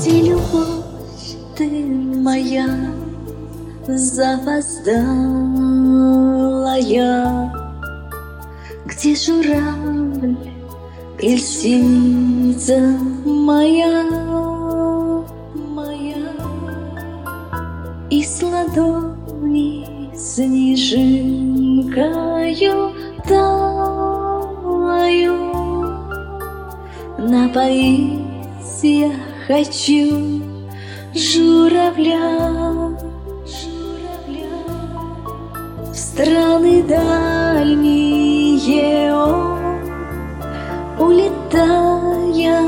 Где любовь ты моя запоздалая? Где журавль или синица моя? И с ладони снежинкою таю. Напоить я хочу журавля в страны дальние он, улетая,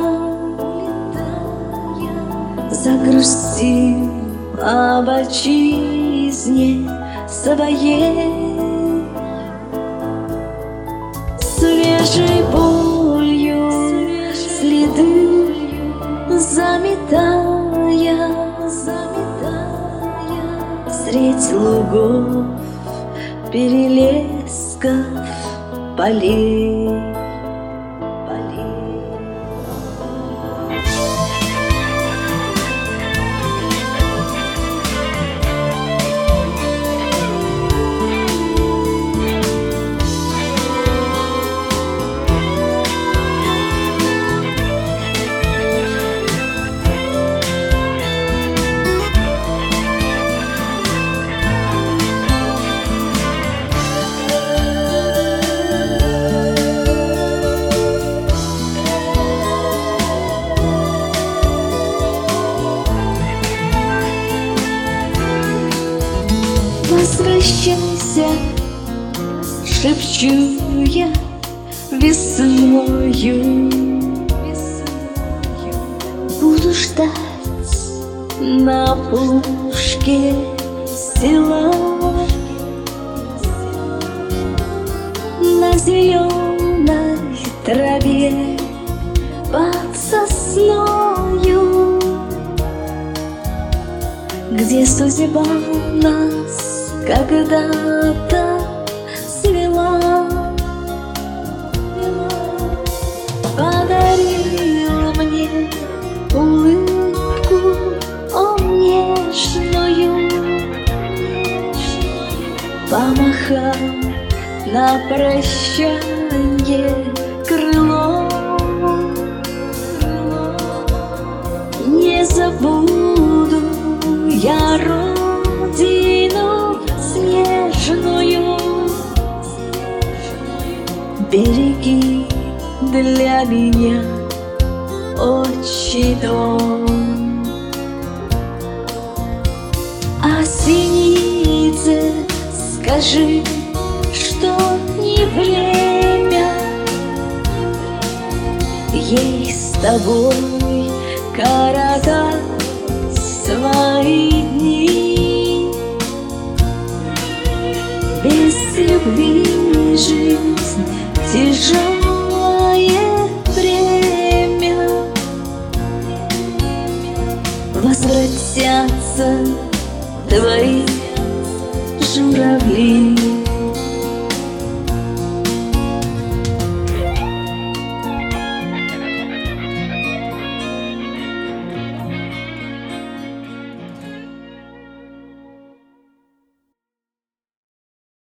загрустил об отчизне своей, свежей болью следы заметая, средь лугов, перелесков, полей. Возвращайся, шепчу я весною. Буду ждать на опушке села, на зеленой траве под сосною, где судьба нас когда-то свела, подарила мне улыбку, о, нежную, помахал на прощанье крылом. Не забуду я родину снежную, береги для меня отчий дом. А синице скажи, что не время ей с тобой коротать свои дни. Без любви жизнь тяжелое бремя. Возвратятся твои журавли.